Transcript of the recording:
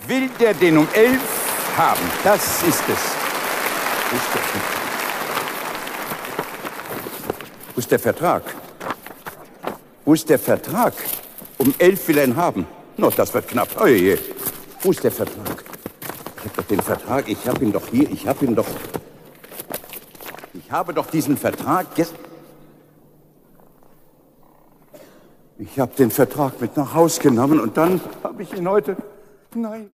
Will der den um 11 haben? Das ist es. Wo ist der Vertrag? Wo ist der Vertrag? Um 11 will er ihn haben. No, das wird knapp. Oje. Wo ist der Vertrag? Ich habe doch den Vertrag. Ich habe ihn doch hier. Ich habe doch diesen Vertrag. Ich habe den Vertrag mit nach Haus genommen und dann habe ich ihn heute... Nein.